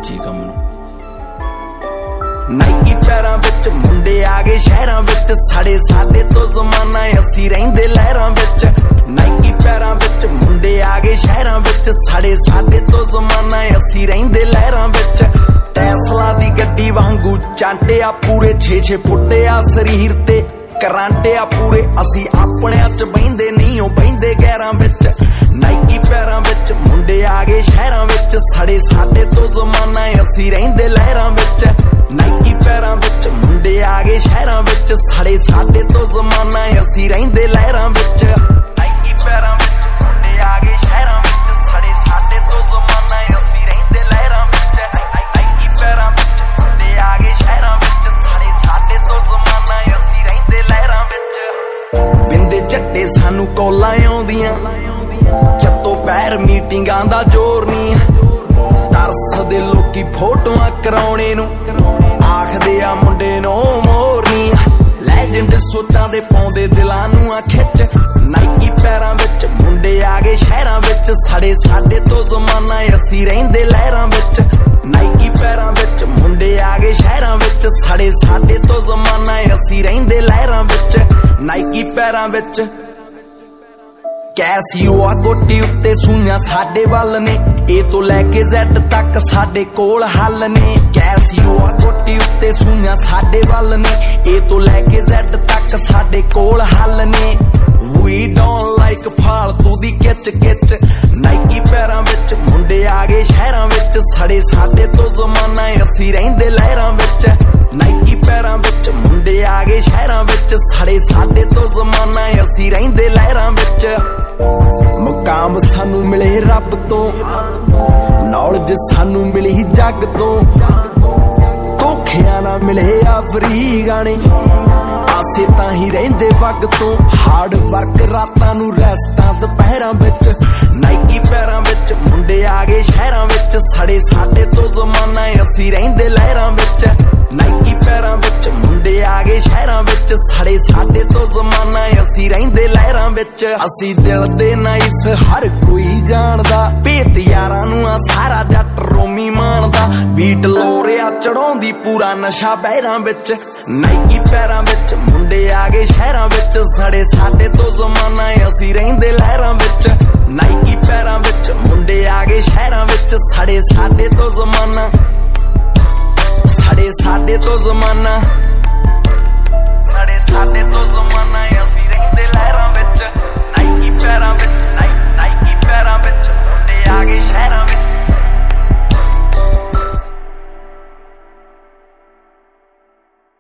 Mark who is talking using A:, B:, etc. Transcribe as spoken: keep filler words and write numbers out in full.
A: खिचे कम नूं।
B: नाइकी पैरां विच मुंडे आ गए शहरां विच, साढ़े साडे तो जमाना असी रहिंदे लहरां विच। नाइकी पैरां विच मुंडे आ गए शहरां विच, साढ़े साडे तो जमाना असी रहिंदे लहरां विच। टैसला दी गड्डी वांगू चांटे आ पूरे छे छे फुटे आ शरीर ते करांटे आ पूरे, असी अपने च बहिंदे नहीं ओ बहिंदे गैरां विच। नाइकी पैरां विच मुंडे आ गए शहरां विच, साढ़े साडे तो जमाना असी रहिंदे लहरां विच। नाइकी पैरां विच मुंडे आ गए शहरां विच, साढ़े साडे तो जमाना असी रहिंदे लहरां विच। नाइकी पैरां विच मुंडे आ गए शहरां विच, साढ़े साडे तो जमाना असी रहिंदे लहरां विच। नाइकी पैरां विच मुंडे आ गए शहरां विच, साढ़े साडे तो जमाना असी रहिंदे लहरां विच। बिंदे झट्टे सानू कॉलां आउंदियां, जत्तो पैर मीटिंगां दा जोर नहीं। तरसदे लोकी फोटोआं कराउणे नूं, आखदे आ मुंडे नो मोरनी। लैजेंड सोचां दे पाउंदे दिलां नूं आ खिच। नाइकी पैरां विच मुंडे आ गए शहरां विच, साढ़े साडे तो जमाना असी रहिंदे लहरां विच। नाइकी पैरां विच मुंडे आ गए शहरां विच, साढ़े साडे तो जमाना असी रहिंदे लहरां विच। नाइकी पैरां विच कैसियो आ कोटी उत्ते सूइयां साडे वल ने, ए तो लैके ज़ेड तक साडे कोल हल ने। कैसियो आ कोटी उत्ते सूइयां साडे वल ने, ए तो लैके ज़ेड तक साडे कोल हल ने। वी डोंट लाइक फालतू दी किच किच। नाइकी पैरां विच मुंडे आ गए शहरां विच, साढ़े साडे तो जमाना असी रहिंदे लहरां विच। नाइकी पैरां विच मुंडे आ गए शहरां विच, साढ़े साडे तो जमाना असी रहिंदे लहरां विच। मुकाम सानू मिले रब तो, नॉलेज सानू मिली जग तो, धोखियां ना मिले आफरी गाने, आसे तां ही रहिंदे वग तो। हार्ड वर्क रातां नू रेस्टां दुपहरां विच। नाइकी पैरां विच मुंडे आ गए शहरां विच, साढ़े साडे तो जमाना असी रहिंदे लहरां विच। नाइकी पैरां विच मुंडे आ गए शहरां विच, साढ़े साडे तो जमाना असी रहिंदे लहरां विच। असी दिल दे नाइस हर कोई जानदा, भेत यारां नूं आ सारा जट रोमी मानदा। बीट लोरिया चढ़ाउंदी पूरा नशा बहरां विच। नाइकी पैरां विच मुंडे आ गए शहरां विच, साढ़े साडे तो जमाना असी रहिंदे लहरां विच। नाइकी पैरां विच मुंडे आ गए शहरां विच, साढ़े साडे तो जमाना साढ़े साडे तो जमाना साढ़े साडे तो